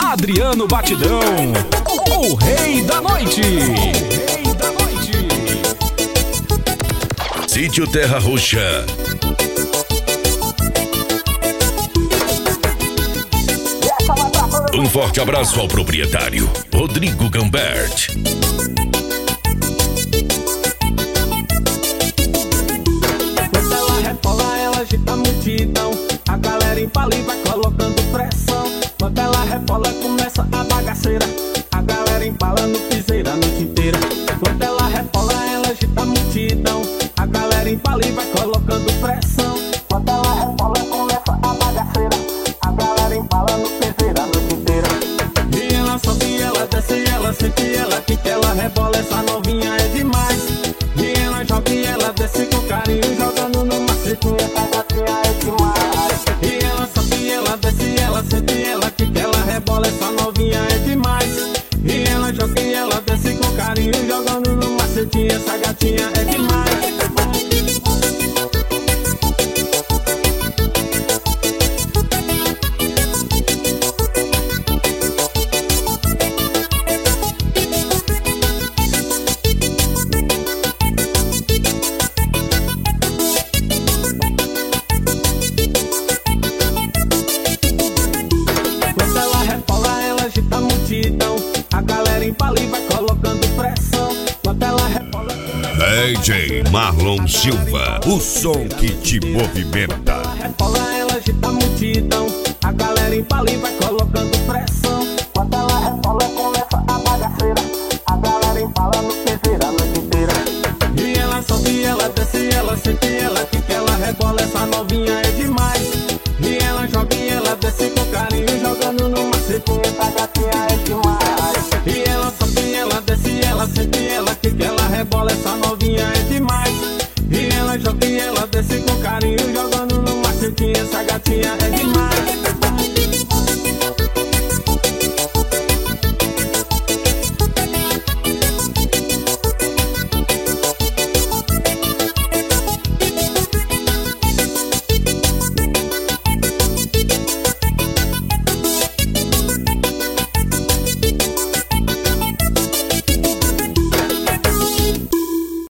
Adriano Batidão, o rei da noite. Sítio Terra Roxa. Um forte abraço ao proprietário, Rodrigo Gambert. Quando ela rebola, ela agita a multidão. A galera empala e vai colocando pressão. Quando ela rebola, começa a bagaceira. A galera empala no piseiro a noite inteira. Quando ela rebola, ela agita a multidão. A galera empala e vai colocando pressão. Quando ela rebola, começa a bagaceira. A galera empala no piseiro a noite inteira. E ela sobe, ela desce, ela sente, ela quica, ela rebola, essa novinha é demais. E ela joga e ela desce com carinho, jogando no macetinho, essa gatinha é demais. E ela sobe, ela desce, ela sente, ela quica, ela rebola, essa novinha é demais. E ela joga e ela desce com carinho, jogando no macetinho, essa gatinha é demais. A galera empala e vai colocando pressão. Quando ela rebola, DJ Marlon Silva, o som que te movimenta. ela rebola, ela agita a multidão. A galera empala e vai colocando pressão. Quando ela rebola, começa a bagaceira. A galera empala no piseiro a noite inteira. E ela sobe, ela desce, ela sente, ela quica, ela rebola, essa novinha é demais. E ela joga e ela desce com carinho, jogando no macetinho, essa gatinha é demais. E ela sobe, ela desce, ela sente, ela quica, ela rebola, essa novinha é demais. E ela joga e ela desce com carinho, jogando no macetinho, essa gatinha é demais.